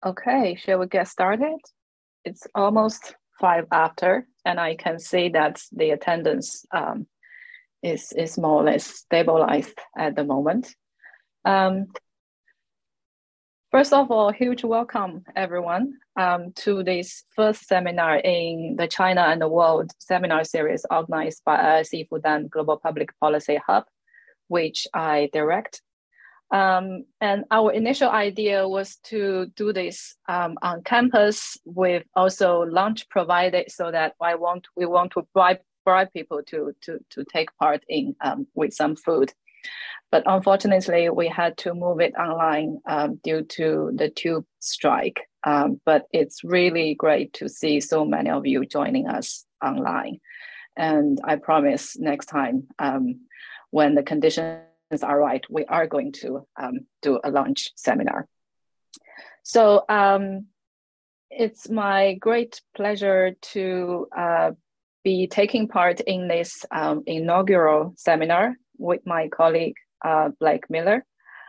Okay, shall we get started? It's almost five after, and I can see that the attendance is more or less stabilized at the moment. Um, First of all, huge welcome everyone to this first seminar in the China and the World seminar series organized by IISc Fudan Global Public Policy Hub, which I direct. And our initial idea was to do this on campus with also lunch provided, so that we want to bribe people to take part in with some food. But unfortunately, we had to move it online due to the tube strike. But it's really great to see so many of you joining us online. And I promise next time, when the conditions are right, we are going to do a lunch seminar. So it's my great pleasure to be taking part in this inaugural seminar with my colleague, Blake Miller.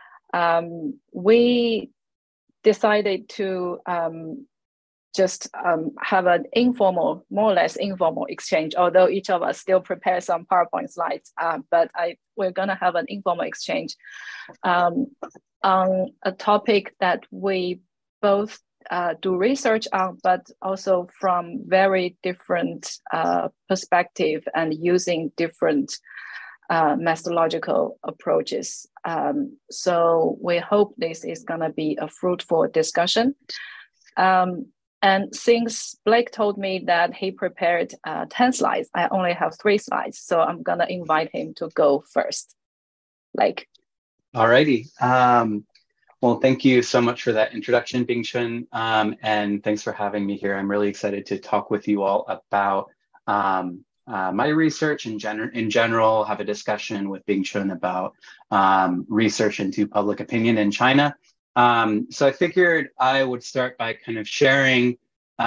We decided to just have an informal, more or less informal exchange, although each of us still prepare some PowerPoint slides, but we're gonna have an informal exchange on a topic that we both do research on, but also from very different perspective and using different methodological approaches. So we hope this is gonna be a fruitful discussion. And since Blake told me that he prepared 10 slides, I only have 3 slides. So I'm gonna invite him to go first. Blake. All righty. Well, thank you so much for that introduction, Bingchun, and thanks for having me here. I'm really excited to talk with you all about my research in general, have a discussion with Bingchun about research into public opinion in China. So I figured I would start by kind of sharing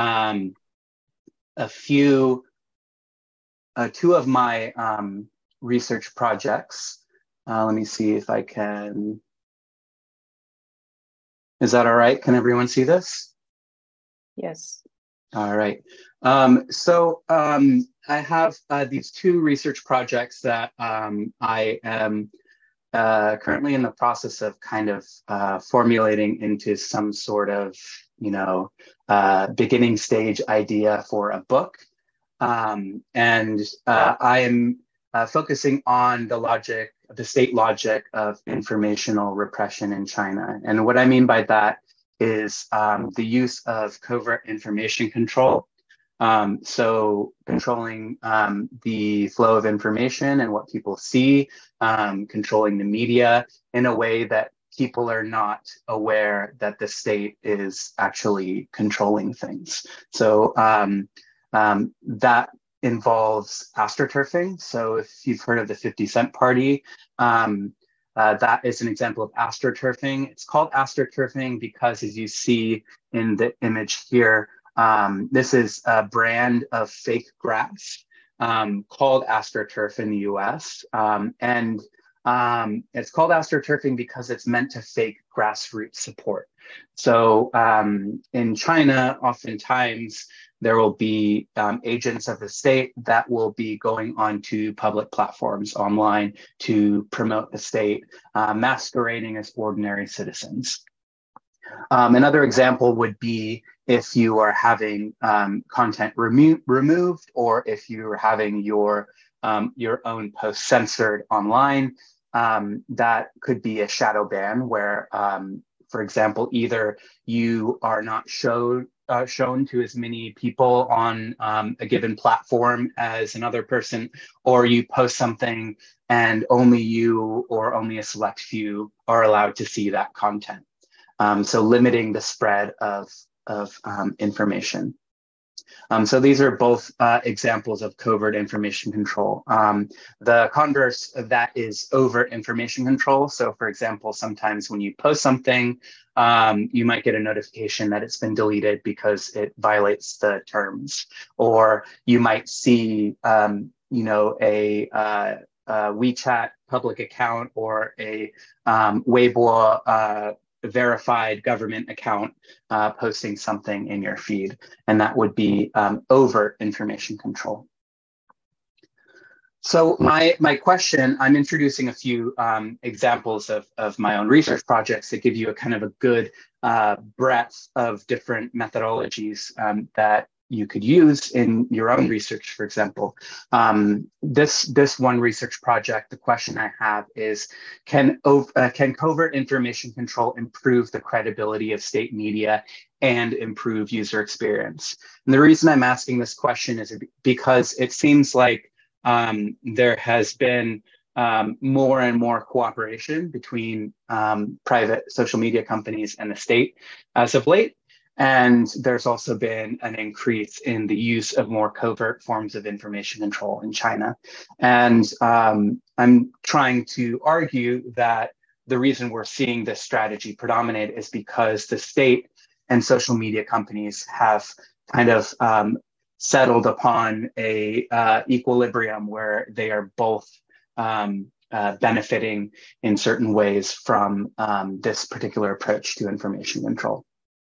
a few, 2 of my research projects. Let me see if I can, is that all right? Can everyone see this? Yes. All right. So I have these 2 research projects that I am currently in the process of kind of formulating into some sort of, beginning stage idea for a book. I am focusing on the state logic of informational repression in China. And what I mean by that is the use of covert information control. So controlling the flow of information and what people see, controlling the media in a way that people are not aware that the state is actually controlling things. So that involves astroturfing. So if you've heard of the 50 Cent Party, that is an example of astroturfing. It's called astroturfing because, as you see in the image here, this is a brand of fake grass called AstroTurf in the US. It's called astroturfing because it's meant to fake grassroots support. So in China, oftentimes there will be agents of the state that will be going onto public platforms online to promote the state, masquerading as ordinary citizens. Another example would be if you are having content removed, or if you are having your own post censored online. That could be a shadow ban where, for example, either you are not shown to as many people on a given platform as another person, or you post something and only you or only a select few are allowed to see that content. So limiting the spread of information. So these are both examples of covert information control. The converse of that is overt information control. So for example, sometimes when you post something, you might get a notification that it's been deleted because it violates the terms. Or you might see, a WeChat public account or a Weibo verified government account posting something in your feed, and that would be overt information control. So my question, I'm introducing a few examples of my own research projects that give you a kind of a good breadth of different methodologies that you could use in your own research. For example, this one research project, the question I have is, can covert information control improve the credibility of state media and improve user experience? And the reason I'm asking this question is because it seems like there has been more and more cooperation between private social media companies and the state as of late. And there's also been an increase in the use of more covert forms of information control in China. And I'm trying to argue that the reason we're seeing this strategy predominate is because the state and social media companies have kind of settled upon a equilibrium where they are both benefiting in certain ways from this particular approach to information control.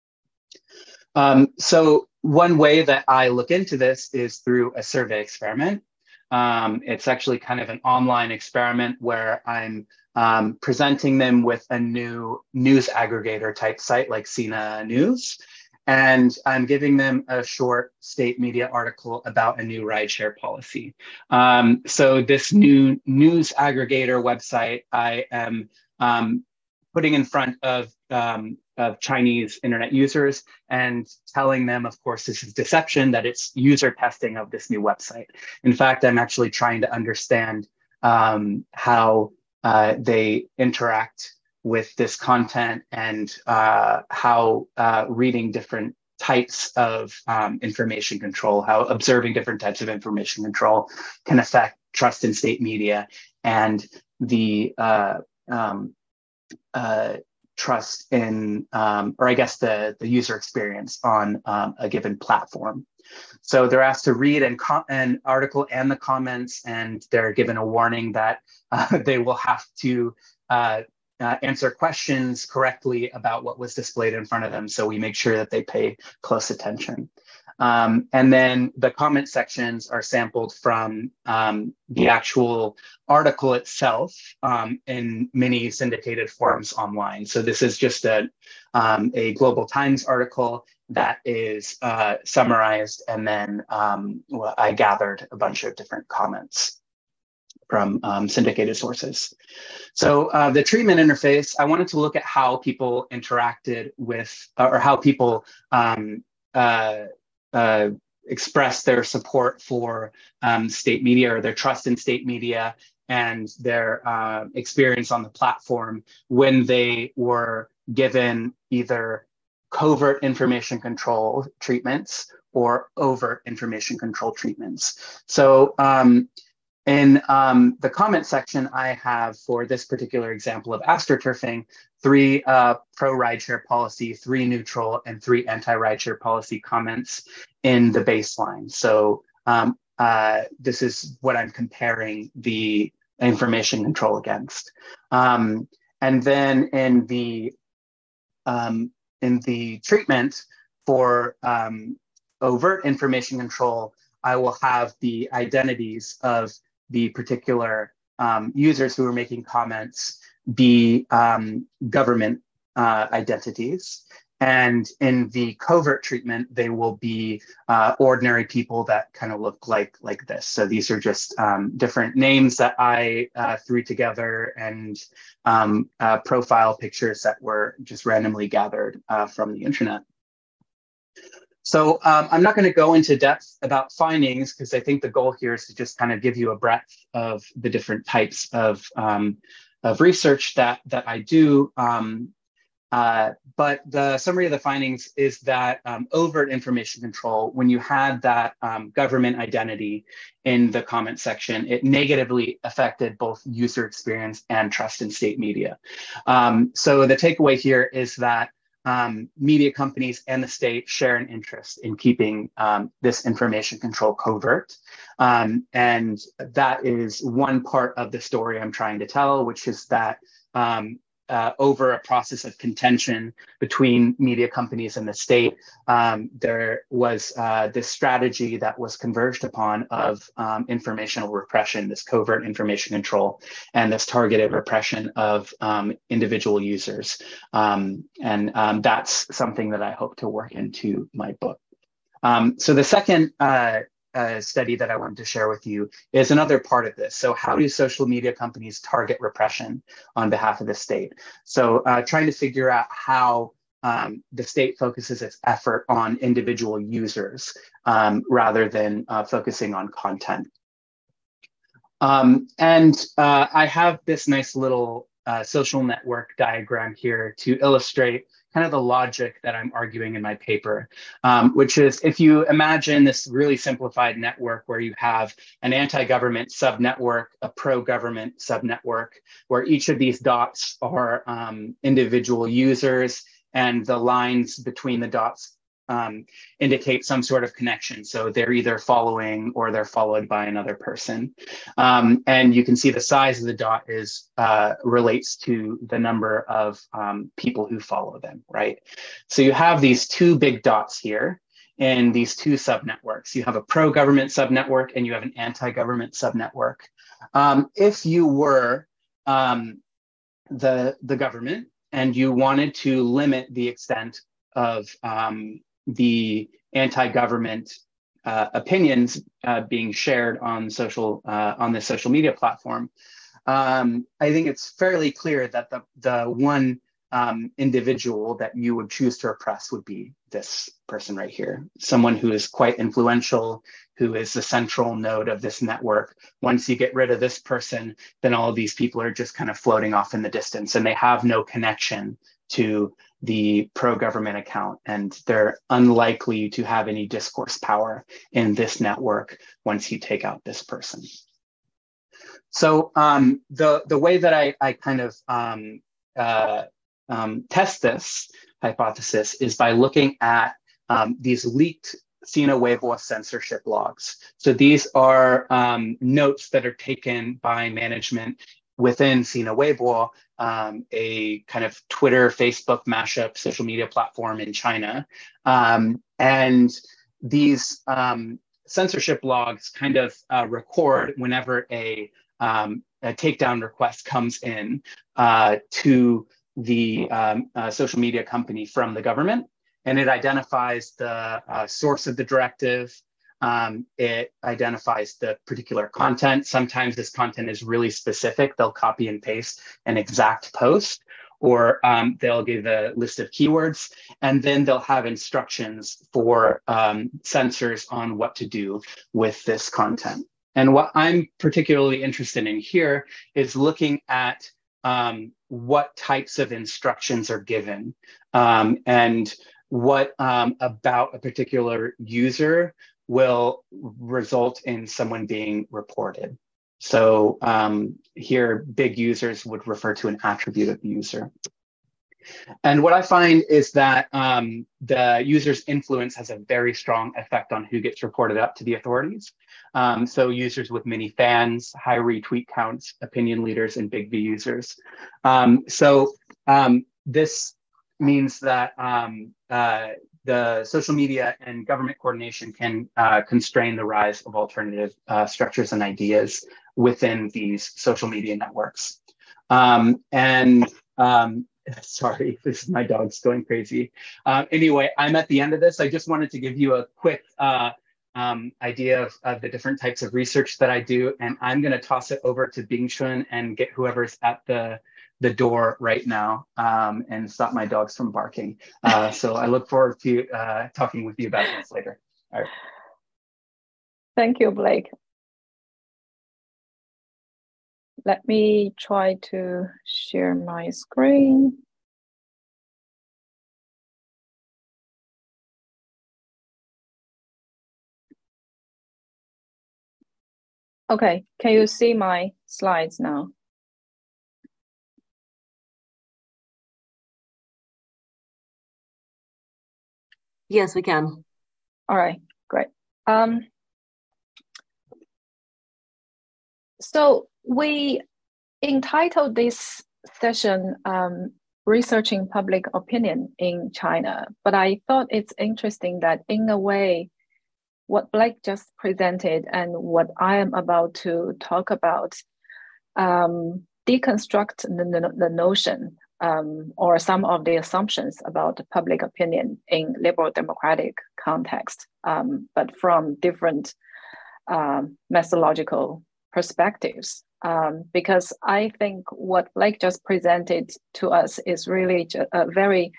So one way that I look into this is through a survey experiment. It's actually kind of an online experiment where I'm presenting them with a new news aggregator type site like Sina News. And I'm giving them a short state media article about a new rideshare policy. So this new news aggregator website, I am putting in front of Chinese internet users and telling them, of course, this is deception, that it's user testing of this new website. In fact, I'm actually trying to understand how they interact with this content and how reading different types of information control, how observing different types of information control can affect trust in state media and the trust in, or I guess the user experience on a given platform. So they're asked to read an article and the comments, and they're given a warning that they will have to answer questions correctly about what was displayed in front of them. So we make sure that they pay close attention. And then the comment sections are sampled from the actual article itself in many syndicated forms online. So this is just a Global Times article that is summarized, and then well, I gathered a bunch of different comments from syndicated sources. So the treatment interface, I wanted to look at how people interacted with, or how people express their support for state media, or their trust in state media, and their experience on the platform when they were given either covert information control treatments or overt information control treatments. So in the comment section, I have, for this particular example of astroturfing, 3 pro-rideshare policy, 3 neutral, and 3 anti-rideshare policy comments in the baseline. So this is what I'm comparing the information control against. And then in the treatment for overt information control, I will have the identities of the particular users who are making comments be government identities. And in the covert treatment, they will be ordinary people that kind of look like this. So these are just different names that I threw together, and profile pictures that were just randomly gathered from the internet. So I'm not going to go into depth about findings, because I think the goal here is to just kind of give you a breadth of the different types of research that I do. But the summary of the findings is that overt information control, when you had that government identity in the comment section, it negatively affected both user experience and trust in state media. So the takeaway here is that media companies and the state share an interest in keeping this information control covert. And that is one part of the story I'm trying to tell, which is that over a process of contention between media companies and the state, there was this strategy that was converged upon of informational repression, this covert information control, and this targeted repression of individual users. That's something that I hope to work into my book. So the second study that I wanted to share with you is another part of this. So how do social media companies target repression on behalf of the state? So trying to figure out how the state focuses its effort on individual users rather than focusing on content. I have this nice little social network diagram here to illustrate kind of the logic that I'm arguing in my paper, which is if you imagine this really simplified network where you have an anti-government subnetwork, a pro-government subnetwork, where each of these dots are individual users, and the lines between the dots indicate some sort of connection. So they're either following or they're followed by another person. And you can see the size of the dot is relates to the number of people who follow them, right? So you have these two big dots here in these two subnetworks. You have a pro-government subnetwork and you have an anti-government subnetwork. If you were the government and you wanted to limit the extent of the anti-government opinions being shared on the social media platform, I think it's fairly clear that the one individual that you would choose to repress would be this person right here, someone who is quite influential, who is the central node of this network. Once you get rid of this person, then all of these people are just kind of floating off in the distance, and they have no connection to the pro-government account, and they're unlikely to have any discourse power in this network once you take out this person. So the way that I kind of test this hypothesis is by looking at these leaked Sina Weibo censorship logs. So these are notes that are taken by management within Sina Weibo, a kind of Twitter, Facebook mashup social media platform in China. And these censorship logs kind of record whenever a takedown request comes in to the social media company from the government, and it identifies the source of the directive. It identifies the particular content. Sometimes this content is really specific. They'll copy and paste an exact post, or they'll give a list of keywords, and then they'll have instructions for censors on what to do with this content. And what I'm particularly interested in here is looking at what types of instructions are given and what about a particular user will result in someone being reported. So here, big users would refer to an attribute of the user. And what I find is that the user's influence has a very strong effect on who gets reported up to the authorities. So users with many fans, high retweet counts, opinion leaders, and big V users. This means that the social media and government coordination can constrain the rise of alternative structures and ideas within these social media networks. Sorry, my dog's going crazy. Anyway, I'm at the end of this. I just wanted to give you a quick idea of the different types of research that I do, and I'm going to toss it over to Bingchun and get whoever's at the door right now and stop my dogs from barking. So I look forward to talking with you about this later. All right. Thank you, Blake. Let me try to share my screen. Okay, can you see my slides now? Yes, we can. All right, great. So we entitled this session researching public opinion in China, but I thought it's interesting that in a way, what Blake just presented and what I am about to talk about deconstruct the notion or some of the assumptions about public opinion in liberal democratic context, but from different methodological perspectives. Because I think what Blake just presented to us is really a very,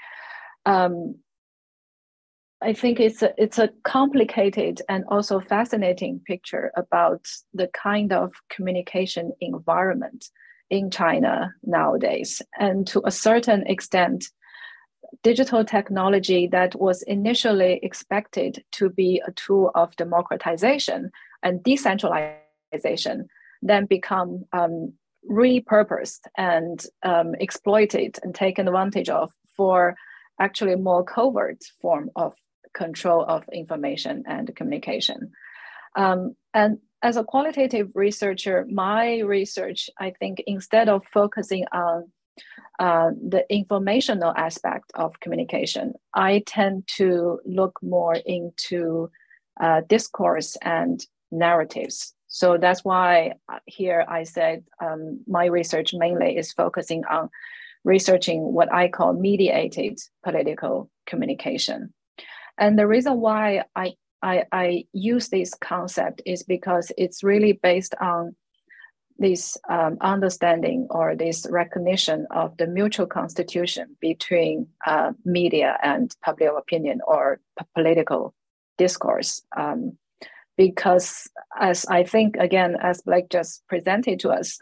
I think it's a complicated and also fascinating picture about the kind of communication environment in China nowadays. And to a certain extent, digital technology that was initially expected to be a tool of democratization and decentralization then become repurposed and exploited and taken advantage of for actually a more covert form of control of information and communication. And as a qualitative researcher, my research, I think, instead of focusing on the informational aspect of communication, I tend to look more into discourse and narratives. So that's why here I said my research mainly is focusing on researching what I call mediated political communication. And the reason why I use this concept is because it's really based on this understanding or this recognition of the mutual constitution between media and public opinion or political discourse. Because as I think, again, as Blake just presented to us,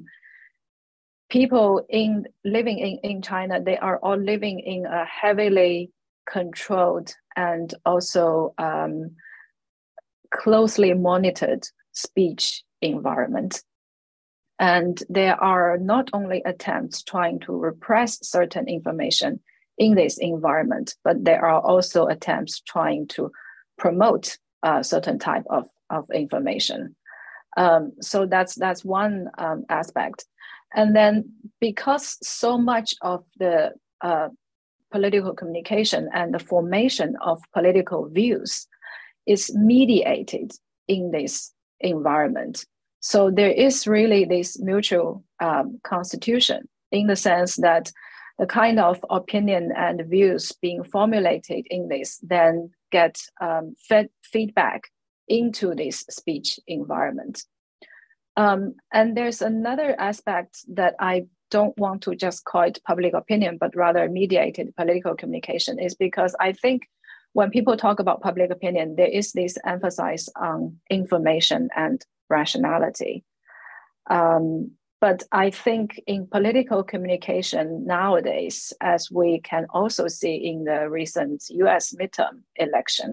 people living in China, they are all living in a heavily controlled and also closely monitored speech environment. And there are not only attempts trying to repress certain information in this environment, but there are also attempts trying to promote a certain type of information. So that's one aspect. And then because so much of the political communication and the formation of political views is mediated in this environment. So there is really this mutual constitution in the sense that the kind of opinion and views being formulated in this then get fed feedback into this speech environment. And there's another aspect that I don't want to just call it public opinion, but rather mediated political communication, is because I think when people talk about public opinion, there is this emphasis on information and rationality. But I think in political communication nowadays, as we can also see in the recent US midterm election,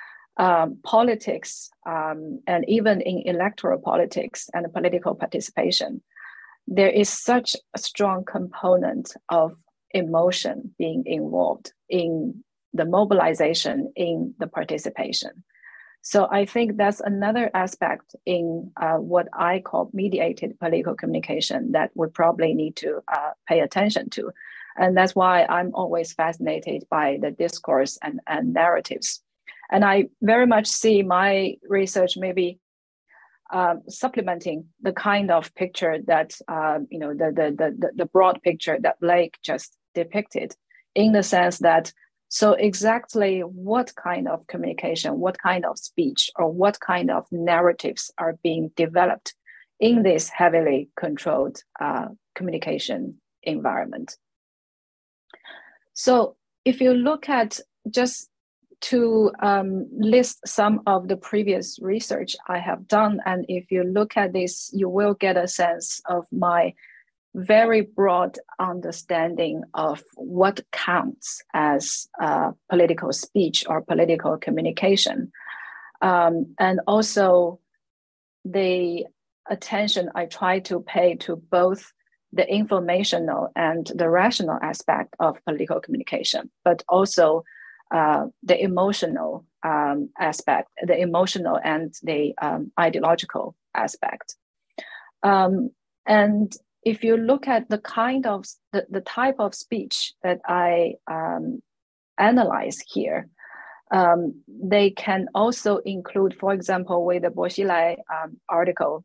politics and even in electoral politics and political participation, there is such a strong component of emotion being involved in the mobilization, in the participation. So I think that's another aspect in what I call mediated political communication that we probably need to pay attention to. And that's why I'm always fascinated by the discourse and narratives. And I very much see my research maybe supplementing the kind of picture that, the broad picture that Blake just depicted, in the sense that so exactly what kind of communication, what kind of speech, or what kind of narratives are being developed in this heavily controlled communication environment. So if you look at, just to list some of the previous research I have done, and if you look at this, you will get a sense of my very broad understanding of what counts as political speech or political communication. And also the attention I try to pay to both the informational and the rational aspect of political communication, but also the emotional aspect, the emotional and the ideological aspect. And if you look at the kind of the type of speech that I analyze here, they can also include, for example, with the Boxilai article,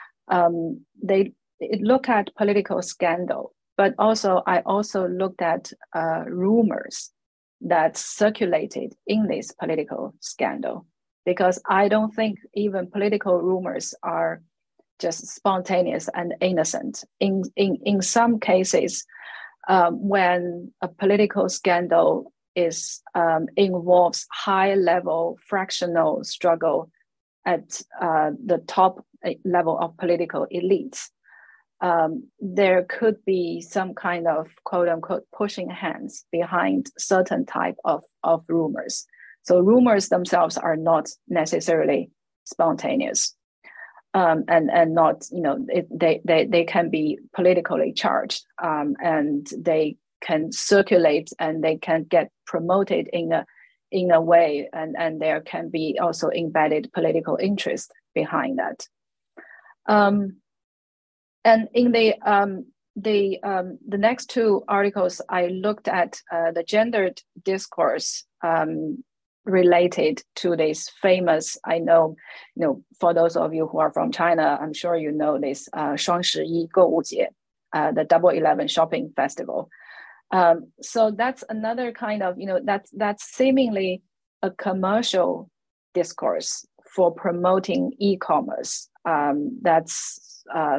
it look at political scandal, but also I also looked at rumors that circulated in this political scandal, because I don't think even political rumors are just spontaneous and innocent. In some cases, when a political scandal involves high-level fractional struggle at the top level of political elites, there could be some kind of quote-unquote pushing hands behind certain type of rumors. So rumors themselves are not necessarily spontaneous, and not, they can be politically charged, and they can circulate and they can get promoted in a way, and there can be also embedded political interest behind that. And in the next two articles, I looked at the gendered discourse related to this famous, I know, for those of you who are from China, I'm sure you know this 双十一购物节, the Double 11 shopping festival. So that's another kind of, that's seemingly a commercial discourse for promoting e-commerce. That's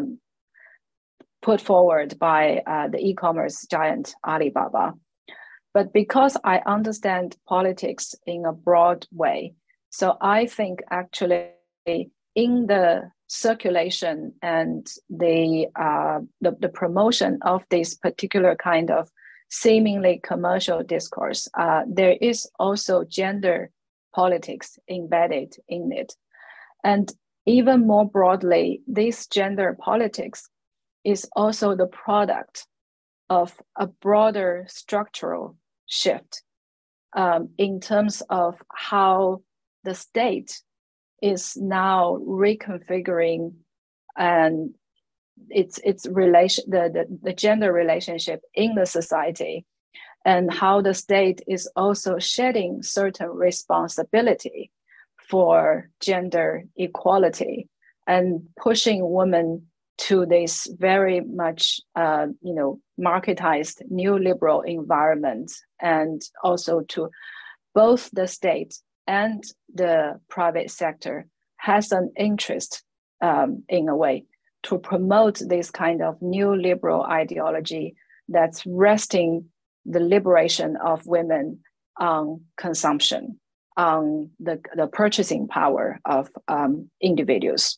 put forward by the e-commerce giant Alibaba. But because I understand politics in a broad way, so I think actually in the circulation and the promotion of this particular kind of seemingly commercial discourse, there is also gender politics embedded in it. And even more broadly, this gender politics is also the product of a broader structural shift in terms of how the state is now reconfiguring and its relation, the gender relationship in the society, and how the state is also shedding certain responsibility for gender equality and pushing women to this very much, marketized neoliberal environment, and also to both the state and the private sector has an interest, in a way, to promote this kind of neoliberal ideology that's resting the liberation of women on consumption, on the purchasing power of individuals.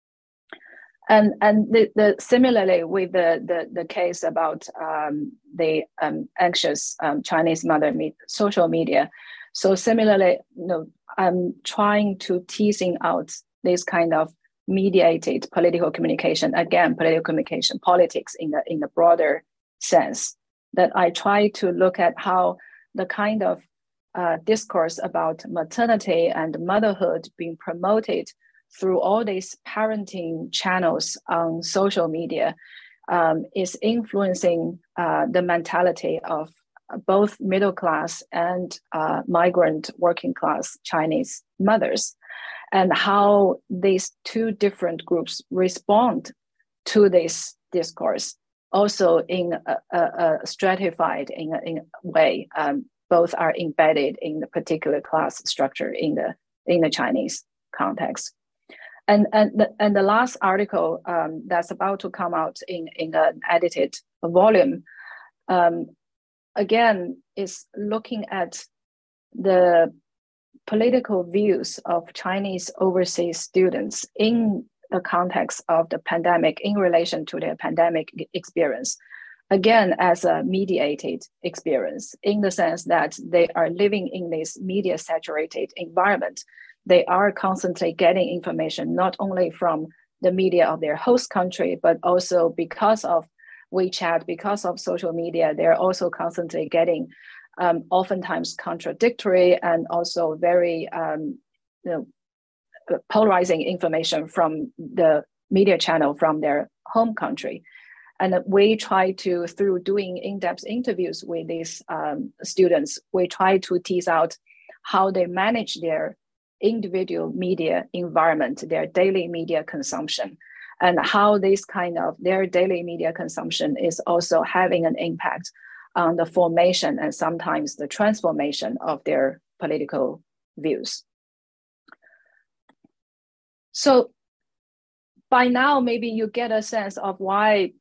And similarly with the case about the anxious Chinese mother social media. So similarly, I'm trying to teasing out this kind of mediated political communication, again, political communication, politics in the broader sense, that I try to look at how the kind of discourse about maternity and motherhood being promoted through all these parenting channels on social media is influencing the mentality of both middle class and migrant working class Chinese mothers, and how these two different groups respond to this discourse, also in a stratified in a way. Both are embedded in the particular class structure in the Chinese context. And the last article that's about to come out in an edited volume, again, is looking at the political views of Chinese overseas students in the context of the pandemic, in relation to their pandemic experience, again, as a mediated experience, in the sense that they are living in this media-saturated environment. They are constantly getting information, not only from the media of their host country, but also because of WeChat, because of social media, they're also constantly getting oftentimes contradictory and also very polarizing information from the media channel from their home country. And we try to, through doing in-depth interviews with these students, we try to tease out how they manage their individual media environment, their daily media consumption, and how this kind of their daily media consumption is also having an impact on the formation and sometimes the transformation of their political views. So by now, maybe you get a sense of why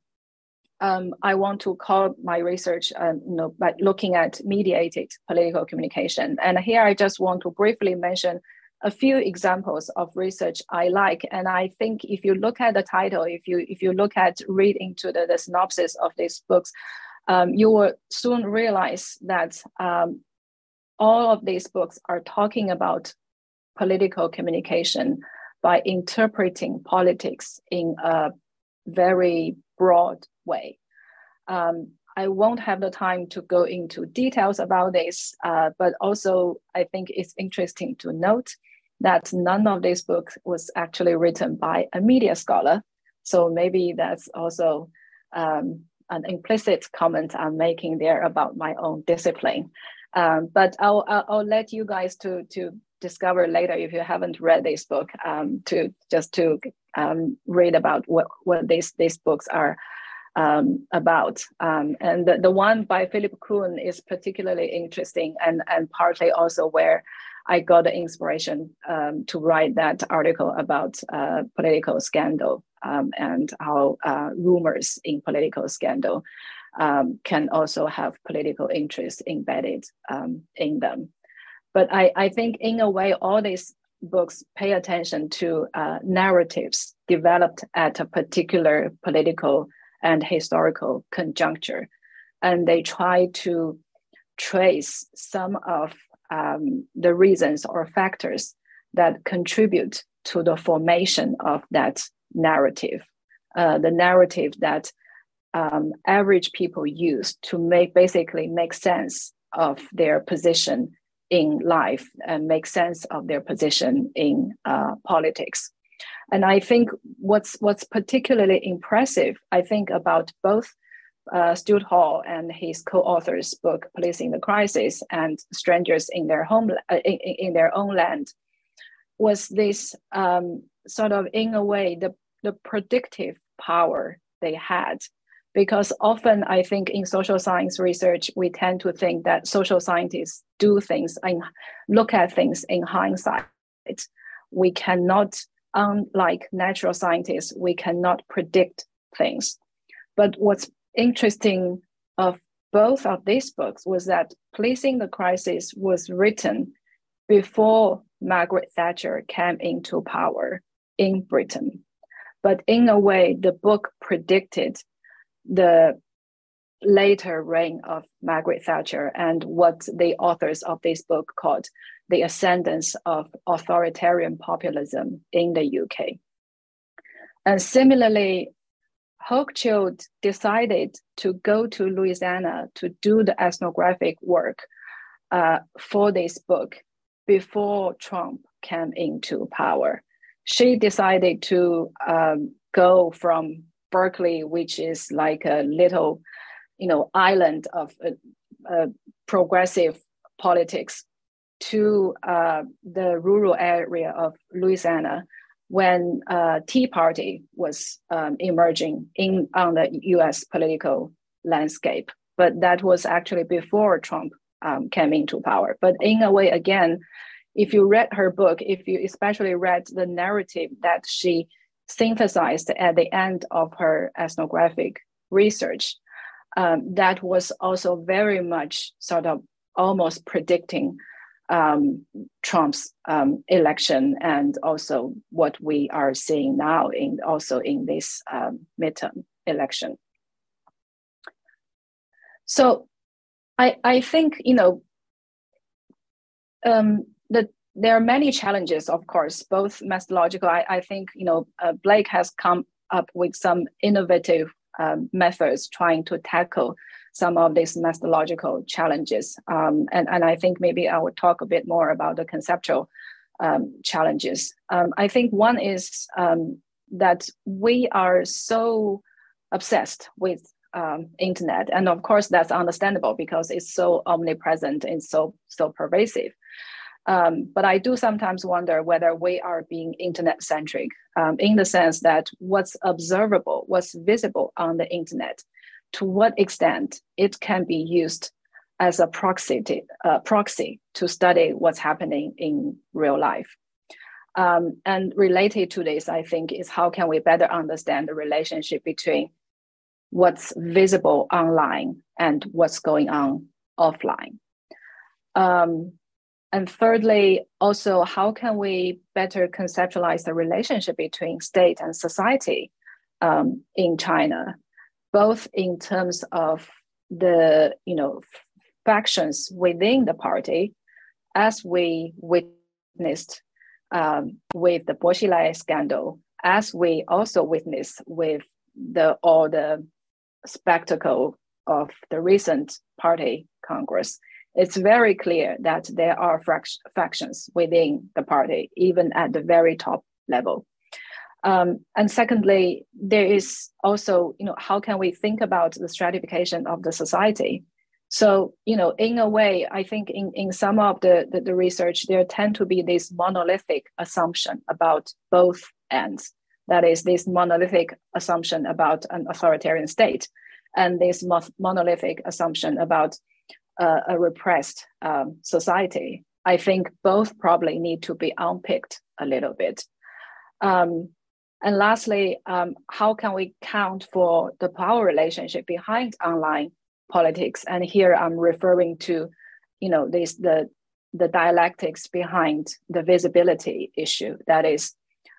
I want to call my research, by looking at mediated political communication. And here I just want to briefly mention a few examples of research I like. And I think if you look at the title, if you look at read into the synopsis of these books, you will soon realize that all of these books are talking about political communication by interpreting politics in a very broad way. I won't have the time to go into details about this, but also I think it's interesting to note that none of these books was actually written by a media scholar. So maybe that's also an implicit comment I'm making there about my own discipline. But I'll let you guys to discover later, if you haven't read this book, to read about what these books are about. And the one by Philip Kuhn is particularly interesting, and partly also where I got the inspiration to write that article about political scandal and how rumors in political scandal can also have political interest embedded in them. But I think in a way, all these books pay attention to narratives developed at a particular political and historical conjuncture. And they try to trace some of the reasons or factors that contribute to the formation of that narrative, the narrative that average people use to basically make sense of their position in life and make sense of their position in politics. And I think what's particularly impressive, I think, about both Stuart Hall and his co-author's book, Policing the Crisis, and Strangers in Their Own Land, was this sort of, in a way, the predictive power they had. Because often I think in social science research, we tend to think that social scientists do things and look at things in hindsight. We cannot, unlike natural scientists, we cannot predict things. But what's interesting of both of these books was that Policing the Crisis was written before Margaret Thatcher came into power in Britain. But in a way, the book predicted the later reign of Margaret Thatcher and what the authors of this book called the ascendance of authoritarian populism in the UK. And similarly, Hochschild decided to go to Louisiana to do the ethnographic work for this book before Trump came into power. She decided to go from Berkeley, which is like a little, island of progressive politics, to the rural area of Louisiana when Tea Party was emerging on the U.S. political landscape. But that was actually before Trump came into power. But in a way, again, if you read her book, if you especially read the narrative that she synthesized at the end of her ethnographic research, that was also very much sort of almost predicting Trump's election, and also what we are seeing now in this midterm election. So I think, there are many challenges, of course, both methodological. I think, Blake has come up with some innovative methods trying to tackle some of these methodological challenges. And I think maybe I would talk a bit more about the conceptual challenges. I think one is that we are so obsessed with internet, and of course that's understandable because it's so omnipresent and so pervasive. But I do sometimes wonder whether we are being internet centric, in the sense that what's observable, what's visible on the internet, to what extent it can be used as a proxy to study what's happening in real life. And related to this, I think, is how can we better understand the relationship between what's visible online and what's going on offline. And thirdly, also, how can we better conceptualize the relationship between state and society in China, both in terms of the factions within the party, as we witnessed with the Bo Xilai scandal, as we also witnessed with all the spectacle of the recent party congress. It's very clear that there are factions within the party, even at the very top level. And secondly, there is also, how can we think about the stratification of the society? So, in a way, I think in some of the research, there tend to be this monolithic assumption about both ends. That is, this monolithic assumption about an authoritarian state, and this monolithic assumption about a repressed society. I think both probably need to be unpicked a little bit. And lastly, how can we count for the power relationship behind online politics? And here I'm referring to, the dialectics behind the visibility issue. That is,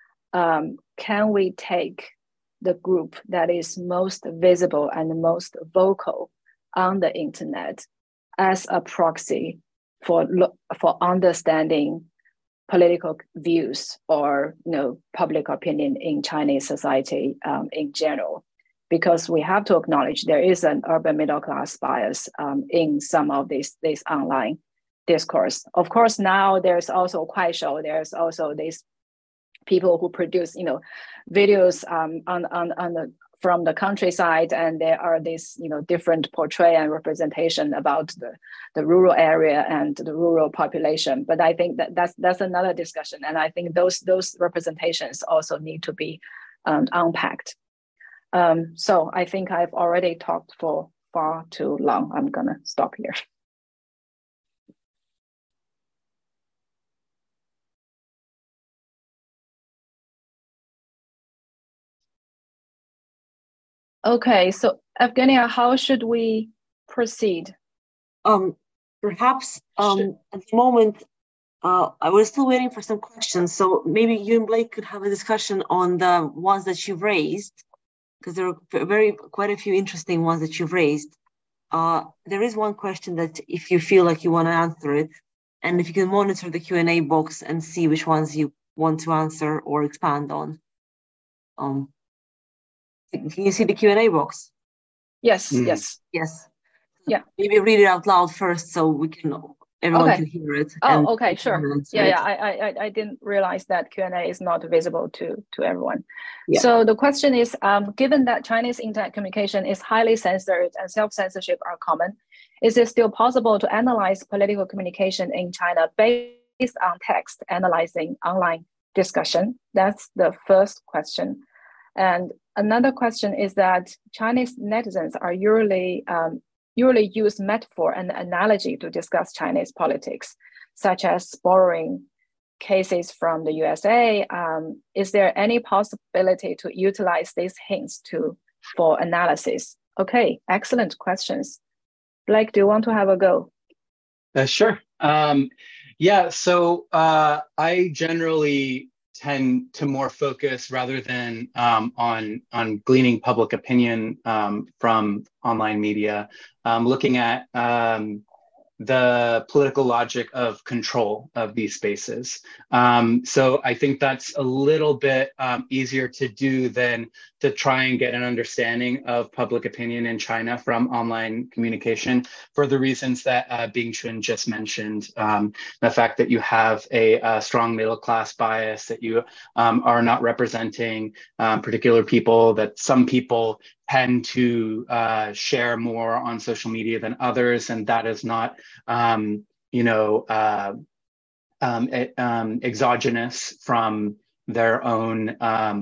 can we take the group that is most visible and most vocal on the internet as a proxy for understanding political views or public opinion in Chinese society in general? Because we have to acknowledge there is an urban middle class bias in some of this online discourse. Of course, now there's also Kuaishou. There's also these people who produce videos from the countryside, and there are these different portray and representation about the rural area and the rural population. But I think that's another discussion, and I think those representations also need to be unpacked. So I think I've already talked for far too long. I'm gonna stop here. Okay, so Evgenia, how should we proceed? Perhaps at the moment, I was still waiting for some questions. So maybe you and Blake could have a discussion on the ones that you've raised, because there are quite a few interesting ones that you've raised. There is one question that if you feel like you want to answer it, and if you can monitor the Q&A box and see which ones you want to answer or expand on. Can you see the Q&A box? Yes, yes. Yeah. Maybe read it out loud first so everyone can hear it. Oh, okay, sure. I didn't realize that Q&A is not visible to everyone. Yeah. So the question is, given that Chinese internet communication is highly censored and self-censorship are common, is it still possible to analyze political communication in China based on text, analyzing online discussion? That's the first question. And another question is that Chinese netizens are usually use metaphor and analogy to discuss Chinese politics, such as borrowing cases from the USA. Is there any possibility to utilize these hints for analysis? Okay, excellent questions. Blake, do you want to have a go? Sure. So I generally tend to more focus rather than on gleaning public opinion from online media, looking at the political logic of control of these spaces. So I think that's a little bit easier to do than to try and get an understanding of public opinion in China from online communication, for the reasons that Bing-Chun just mentioned. The fact that you have a strong middle class bias, that you are not representing particular people, that some people tend to share more on social media than others, and that is not, exogenous from their own,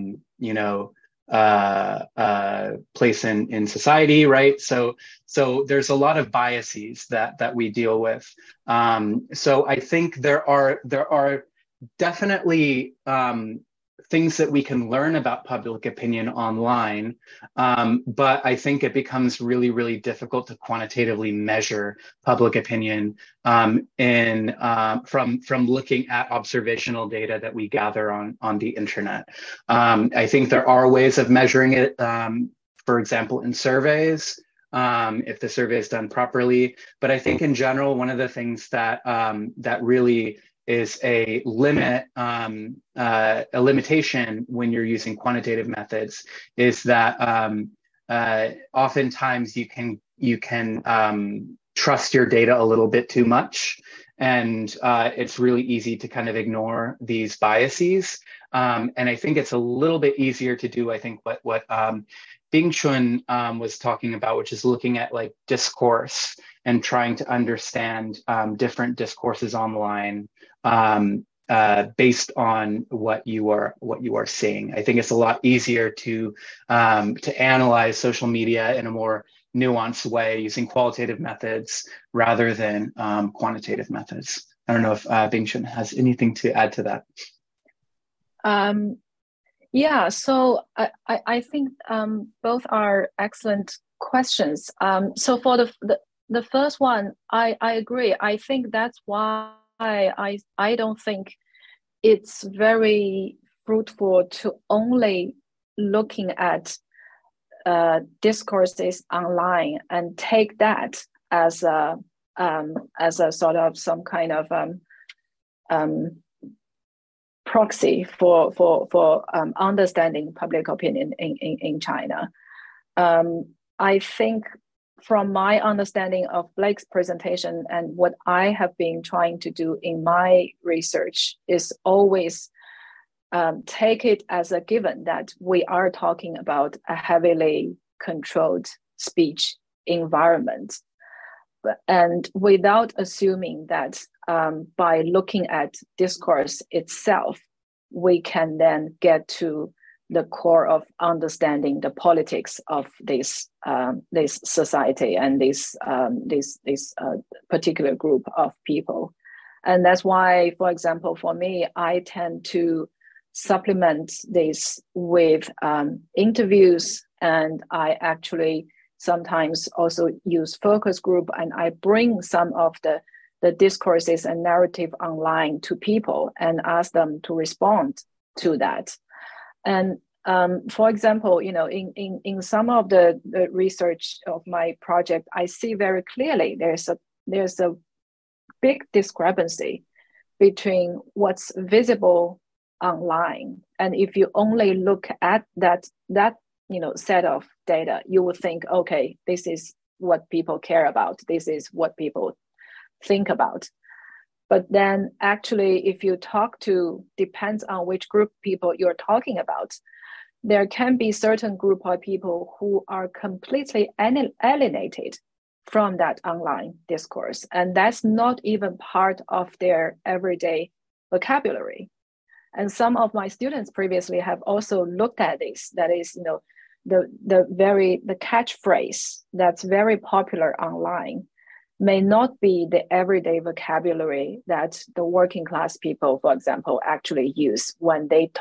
place in society, right? So there's a lot of biases that we deal with. So I think there are definitely things that we can learn about public opinion online, but I think it becomes really, really difficult to quantitatively measure public opinion from looking at observational data that we gather on the internet. I think there are ways of measuring it, for example, in surveys, if the survey is done properly. But I think in general, one of the things that really is a limitation when you're using quantitative methods is that oftentimes you can trust your data a little bit too much, and it's really easy to kind of ignore these biases. And I think it's a little bit easier to do, I think, what Bing-Chun was talking about, which is looking at like discourse and trying to understand different discourses online based on what you are seeing. I think it's a lot easier to analyze social media in a more nuanced way using qualitative methods rather than quantitative methods. I don't know if Bing-Chun has anything to add to that. Yeah, so I think both are excellent questions. So for the first one, I agree. I think that's why I don't think it's very fruitful to only looking at discourses online and take that as a sort of some kind of proxy for understanding public opinion in China. I think from my understanding of Blake's presentation and what I have been trying to do in my research is always take it as a given that we are talking about a heavily controlled speech environment, and without assuming that by looking at discourse itself, we can then get to the core of understanding the politics of this society and this particular group of people. And that's why, for example, for me, I tend to supplement this with interviews, and I actually sometimes also use focus group, and I bring some of the discourses and narrative online to people and ask them to respond to that. And for example, in some of the research of my project, I see very clearly there's a big discrepancy between what's visible online, and if you only look at that set of data, you would think, okay, this is what people care about, this is what people think about. But then actually, if you talk to, depends on which group people you're talking about, there can be certain group of people who are completely alienated from that online discourse. And that's not even part of their everyday vocabulary. And some of my students previously have also looked at this. That is, the catchphrase that's very popular online may not be the everyday vocabulary that the working class people, for example, actually use when they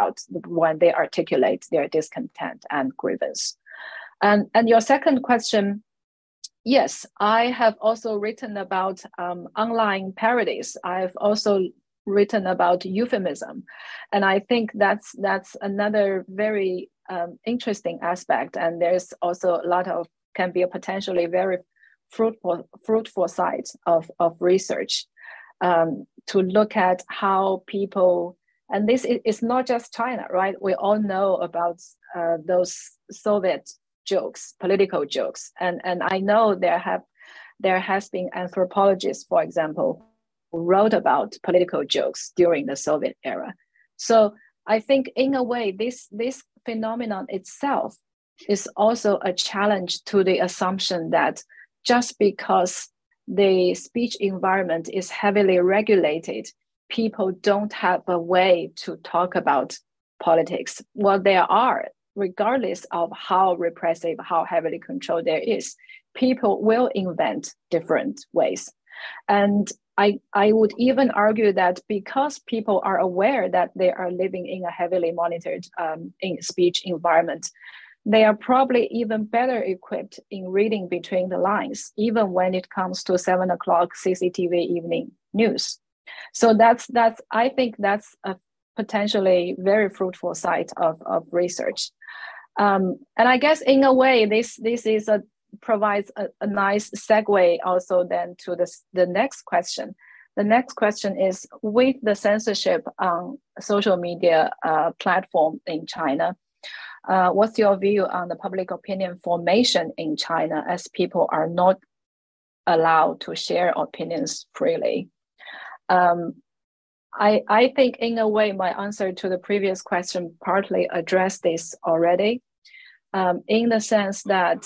articulate their discontent and grievance. And your second question, yes, I have also written about online parodies. I've also written about euphemism, and I think that's another very interesting aspect. And there's also a lot of, can be a potentially very fruitful side of research to look at how people, and this is not just China, right? We all know about those Soviet jokes, political jokes, and I know there has been anthropologists, for example, who wrote about political jokes during the Soviet era. So I think in a way, this phenomenon itself is also a challenge to the assumption that just because the speech environment is heavily regulated, people don't have a way to talk about politics. Well, there are, regardless of how repressive, how heavily controlled there is, people will invent different ways. And I would even argue that because people are aware that they are living in a heavily monitored speech environment, they are probably even better equipped in reading between the lines, even when it comes to 7 o'clock CCTV evening news. So I think that's a potentially very fruitful site of research. And I guess in a way, this is provides a nice segue also then to the next question. The next question is, with the censorship on social media platform in China, what's your view on the public opinion formation in China as people are not allowed to share opinions freely? I think in a way, my answer to the previous question partly addressed this already, in the sense that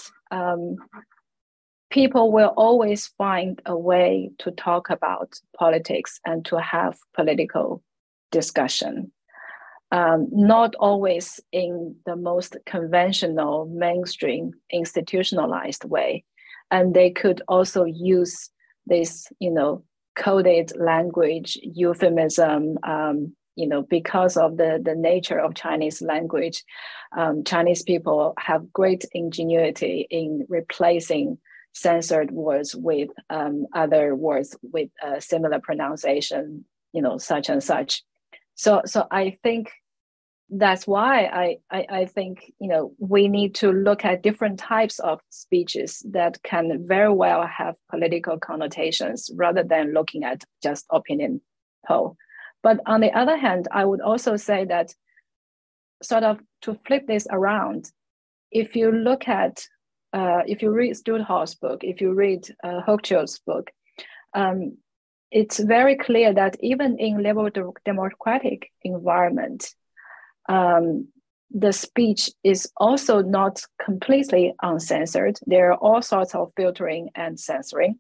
people will always find a way to talk about politics and to have political discussion. Not always in the most conventional, mainstream, institutionalized way. And they could also use this, coded language, euphemism, because of the nature of Chinese language. Chinese people have great ingenuity in replacing censored words with other words with similar pronunciation, such and such. So I think that's why I think we need to look at different types of speeches that can very well have political connotations rather than looking at just opinion poll. But on the other hand, I would also say that sort of to flip this around, if you look at if you read Stuart Hall's book, if you read Hochschild's book, it's very clear that even in liberal democratic environment, the speech is also not completely uncensored. There are all sorts of filtering and censoring.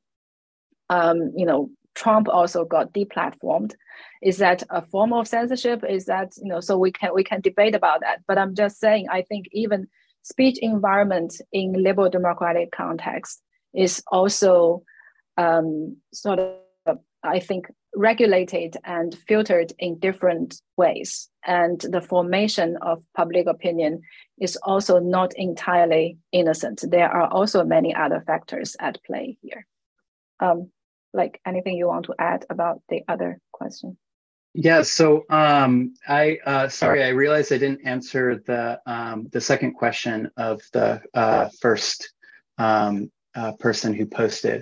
Trump also got deplatformed. Is that a form of censorship? Is that, so we can debate about that. But I'm just saying, I think even speech environment in liberal democratic context is also sort of, I think, regulated and filtered in different ways. And the formation of public opinion is also not entirely innocent. There are also many other factors at play here. Like anything you want to add about the other question? Yeah, so sorry, I realized I didn't answer the second question of the first person who posted.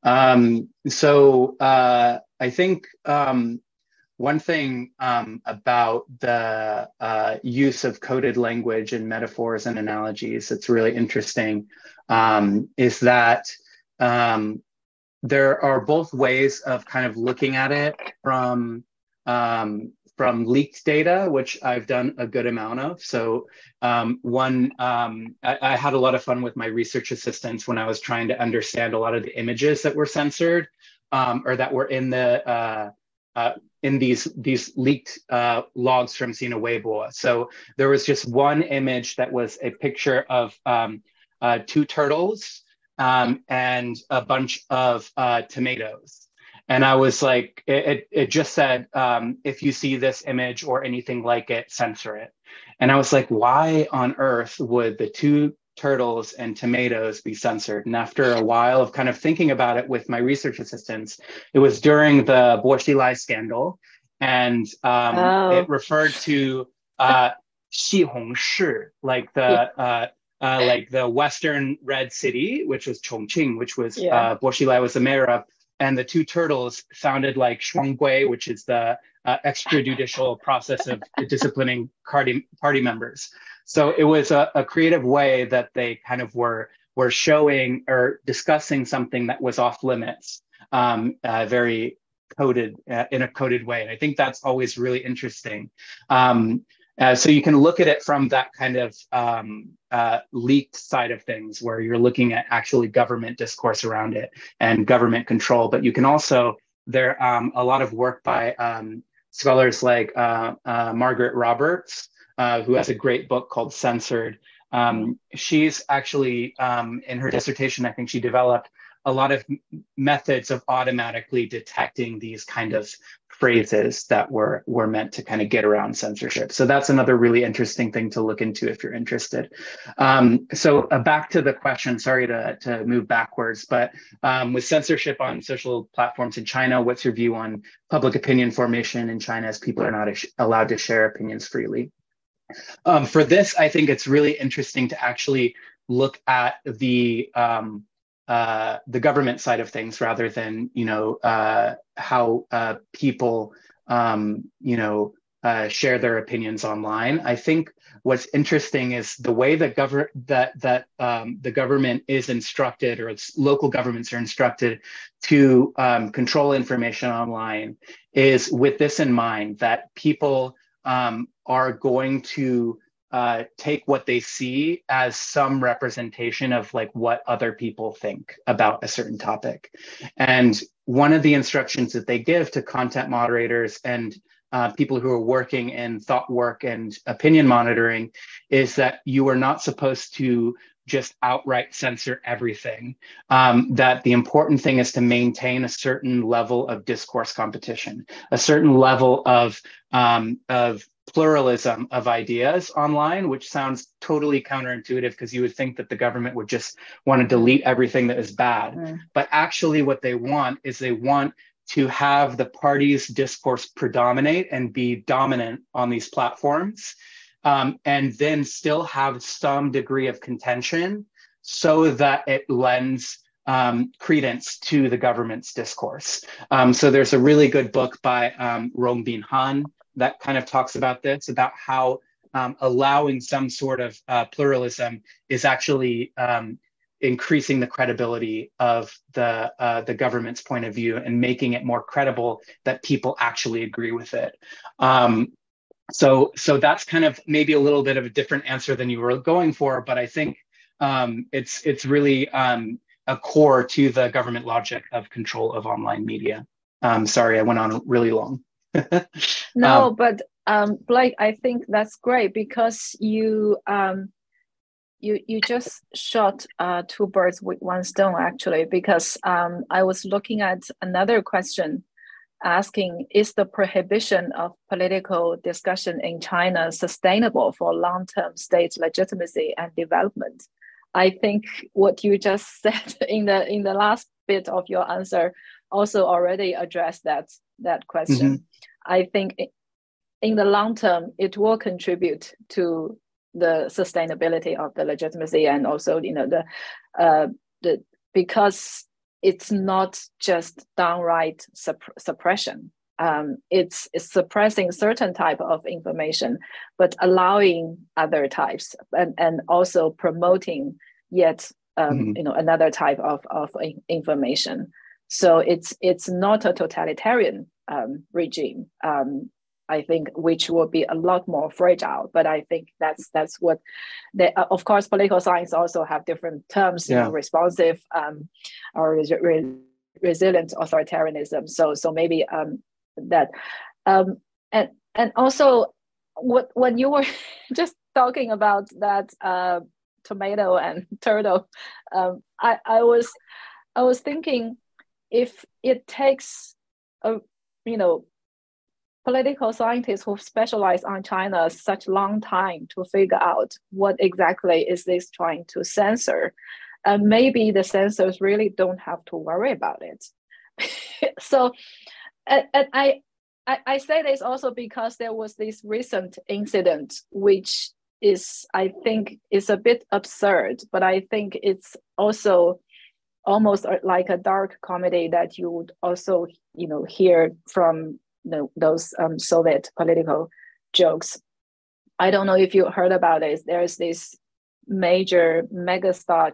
I think one thing about the use of coded language and metaphors and analogies that's really interesting is that there are both ways of kind of looking at it from leaked data, which I've done a good amount of. So I had a lot of fun with my research assistants when I was trying to understand a lot of the images that were censored or that were in the in these leaked logs from Sina Weibo. So there was just one image that was a picture of two turtles and a bunch of tomatoes. And I was like, it just said, if you see this image or anything like it, censor it. And I was like, why on earth would the two turtles and tomatoes be censored? And after a while of kind of thinking about it with my research assistants, it was during the Bo Xilai scandal. And it referred to Xi Hongshi, like the Western Red City, which was Chongqing, which was Bo Xilai was the mayor of. And the two turtles sounded like Shuanggui, which is the extrajudicial process of disciplining party members. So it was a creative way that they kind of were showing or discussing something that was off limits, very coded in a coded way. And I think that's always really interesting. So you can look at it from that kind of leaked side of things, where you're looking at actually government discourse around it and government control. But you can also, there a lot of work by scholars like Margaret Roberts, who has a great book called Censored. She's actually, in her dissertation, I think she developed a lot of methods of automatically detecting these kind of phrases that were meant to kind of get around censorship. So that's another really interesting thing to look into if you're interested. So back to the question, sorry to move backwards, but with censorship on social platforms in China, what's your view on public opinion formation in China as people are not allowed to share opinions freely? For this, I think it's really interesting to actually look at the government side of things rather than, how people, share their opinions online. I think what's interesting is the way that the government is instructed, or its local governments are instructed to control information online, is with this in mind, that people are going to take what they see as some representation of like what other people think about a certain topic. And one of the instructions that they give to content moderators and people who are working in thought work and opinion monitoring is that you are not supposed to just outright censor everything. That the important thing is to maintain a certain level of discourse competition, a certain level of pluralism of ideas online, which sounds totally counterintuitive because you would think that the government would just want to delete everything that is bad. But actually what they want is they want to have the party's discourse predominate and be dominant on these platforms, and then still have some degree of contention so that it lends credence to the government's discourse. So there's a really good book by Rongbin Han that kind of talks about this, about how allowing some sort of pluralism is actually increasing the credibility of the government's point of view and making it more credible that people actually agree with it. So that's kind of maybe a little bit of a different answer than you were going for, but I think it's really a core to the government logic of control of online media. Sorry, I went on really long. No, but Blake, I think that's great because you just shot two birds with one stone, actually, because I was looking at another question asking, is the prohibition of political discussion in China sustainable for long-term state legitimacy and development? I think what you just said in the last bit of your answer also already addressed that question. Mm-hmm. I think in the long term, it will contribute to the sustainability of the legitimacy, and also, the because it's not just downright suppression. It's suppressing certain type of information, but allowing other types, and also promoting yet another type of information. So it's not a totalitarian regime, I think, which will be a lot more fragile. But I think that's what of course, political science also have different terms, responsive or resilient authoritarianism. So maybe that, and also when you were just talking about that tomato and turtle, I was thinking, if it takes political scientists who specialize on China such long time to figure out what exactly is this trying to censor, maybe the censors really don't have to worry about it. So, and I say this also because there was this recent incident, which is, I think, is a bit absurd, but I think it's also almost like a dark comedy that you would also, hear from those Soviet political jokes. I don't know if you heard about it. There's this major megastar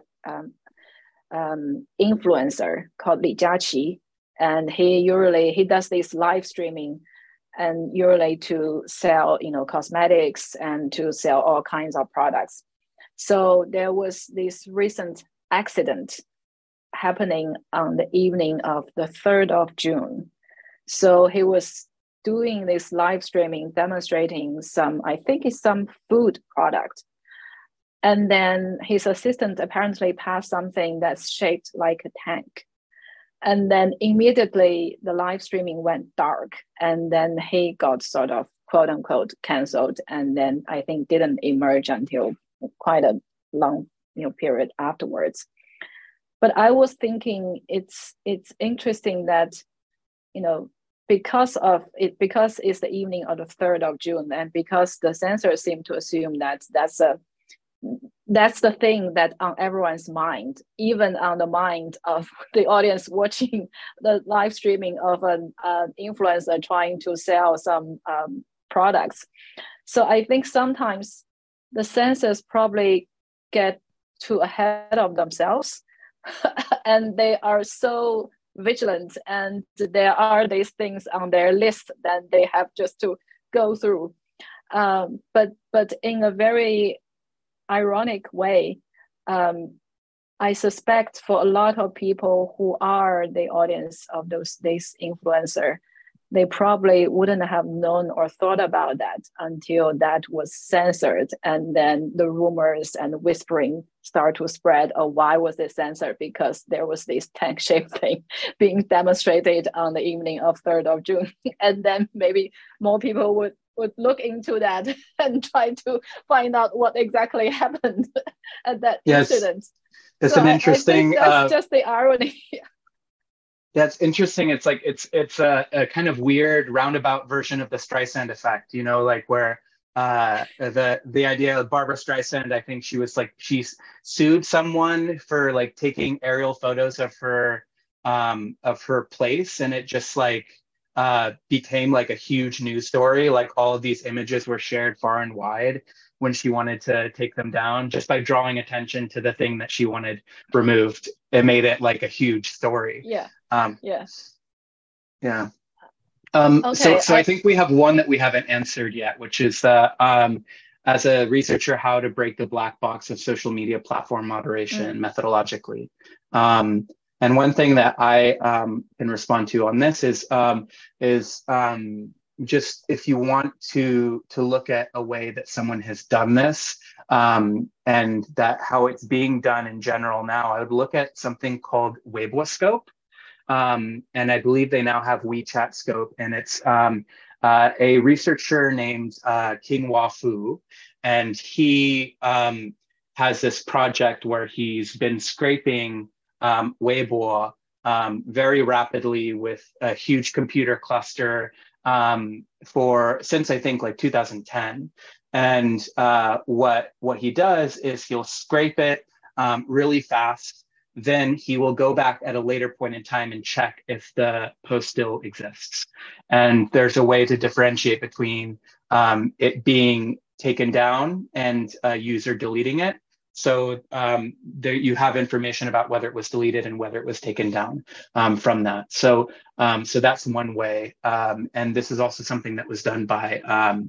influencer called Li Jiaqi, and he does this live streaming, and usually to sell, cosmetics and to sell all kinds of products. So there was this recent accident happening on the evening of the 3rd of June. So he was doing this live streaming, demonstrating I think it's some food product. And then his assistant apparently passed something that's shaped like a tank. And then immediately the live streaming went dark. And then he got sort of quote unquote canceled. And then I think didn't emerge until quite a long period afterwards. But I was thinking it's interesting that, because it's the evening of the 3rd of June, and because the censors seem to assume that that's the thing that on everyone's mind, even on the mind of the audience watching the live streaming of an influencer trying to sell some products. So I think sometimes the censors probably get too ahead of themselves and they are so vigilant, and there are these things on their list that they have just to go through. But in a very ironic way, I suspect for a lot of people who are the audience of these influencer, they probably wouldn't have known or thought about that until that was censored. And then the rumors and whispering start to spread. Oh, why was it censored? Because there was this tank-shaped thing being demonstrated on the evening of 3rd of June. And then maybe more people would look into that and try to find out what exactly happened at that incident. It's an interesting. I think that's just the irony. That's interesting. It's like it's a kind of weird roundabout version of the Streisand effect, like where the idea of Barbara Streisand, I think she sued someone for like taking aerial photos of her place, and it just became like a huge news story. Like all of these images were shared far and wide when she wanted to take them down, just by drawing attention to the thing that she wanted removed. It made it like a huge story. Yeah. Yeah. Okay, so I think we have one that we haven't answered yet, which is as a researcher, how to break the black box of social media platform moderation methodologically. And one thing that I can respond to on this is just if you want to look at a way that someone has done this and that how it's being done in general now, I would look at something called Weibo-Scope. And I believe they now have WeChat Scope, and it's a researcher named Qinghua Fu, and he has this project where he's been scraping Weibo very rapidly with a huge computer cluster since I think like 2010. And what he does is he'll scrape it really fast. Then he will go back at a later point in time and check if the post still exists. And there's a way to differentiate between it being taken down and a user deleting it. So there you have information about whether it was deleted and whether it was taken down from that. So that's one way. And this is also something that was done by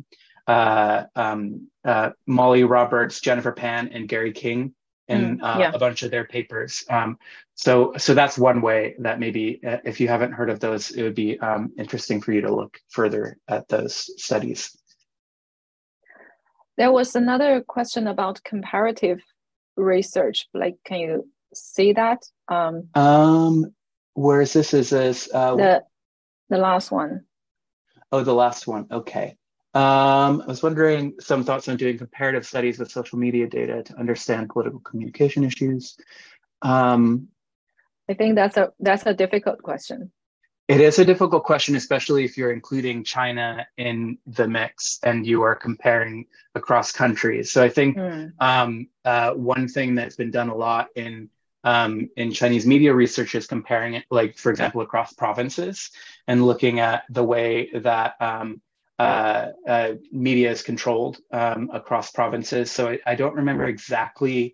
Molly Roberts, Jennifer Pan, and Gary King in a bunch of their papers. So that's one way that maybe if you haven't heard of those, it would be interesting for you to look further at those studies. There was another question about comparative research. Like, can you see that? Where is this? Is this the last one? Oh, the last one. Okay. I was wondering some thoughts on doing comparative studies with social media data to understand political communication issues. I think that's a difficult question. It is a difficult question, especially if you're including China in the mix and you are comparing across countries. So I think one thing that's been done a lot in Chinese media research is comparing it, like, for example, across provinces and looking at the way that media is controlled across provinces. So I don't remember exactly.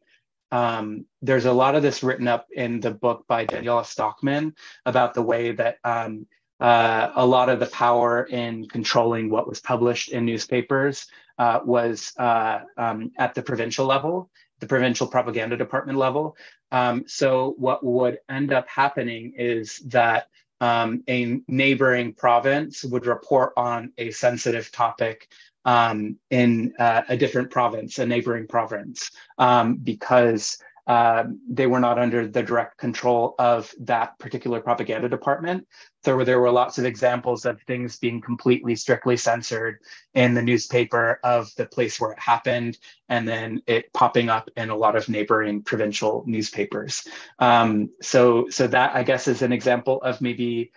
There's a lot of this written up in the book by Daniela Stockman about the way that a lot of the power in controlling what was published in newspapers was at the provincial level, the provincial propaganda department level. So what would end up happening is that a neighboring province would report on a sensitive topic in a different province, a neighboring province, because they were not under the direct control of that particular propaganda department. So there were lots of examples of things being completely strictly censored in the newspaper of the place where it happened, and then it popping up in a lot of neighboring provincial newspapers. So that, I guess, is an example of maybe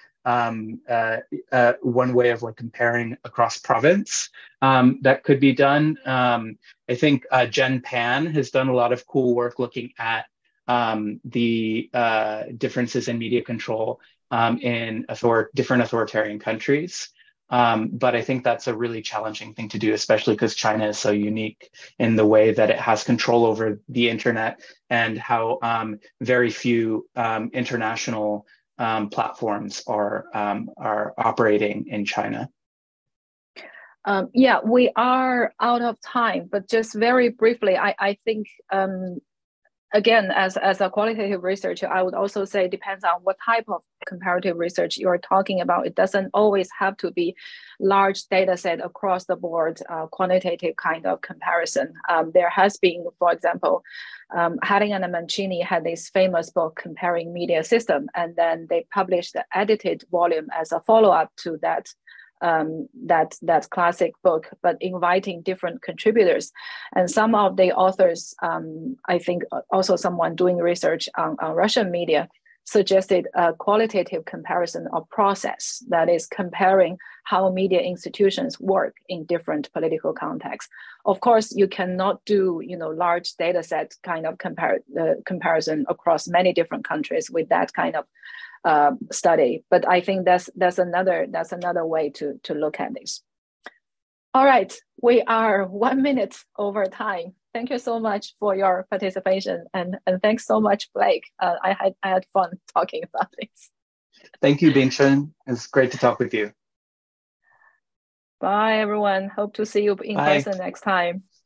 one way of like comparing across province that could be done. I think Jen Pan has done a lot of cool work looking at the differences in media control in different authoritarian countries. But I think that's a really challenging thing to do, especially because China is so unique in the way that it has control over the internet and how very few international platforms are operating in China. Yeah, we are out of time, but just very briefly, I think, again, as a qualitative researcher, I would also say it depends on what type of comparative research you're talking about. It doesn't always have to be large data set across the board, quantitative kind of comparison. There has been, for example, Hadding and Mancini had this famous book comparing media system, and then they published the edited volume as a follow-up to that classic book, but inviting different contributors. And some of the authors, I think also someone doing research on Russian media, suggested a qualitative comparison of process, that is comparing how media institutions work in different political contexts. Of course, you cannot do large data set kind of comparison across many different countries with that kind of study, but I think that's another way to look at this. All right, we are 1 minute over time. Thank you so much for your participation, and thanks so much, Blake. I had fun talking about this. Thank you, Bingchen. It's great to talk with you. Bye, everyone. Hope to see you in person next time.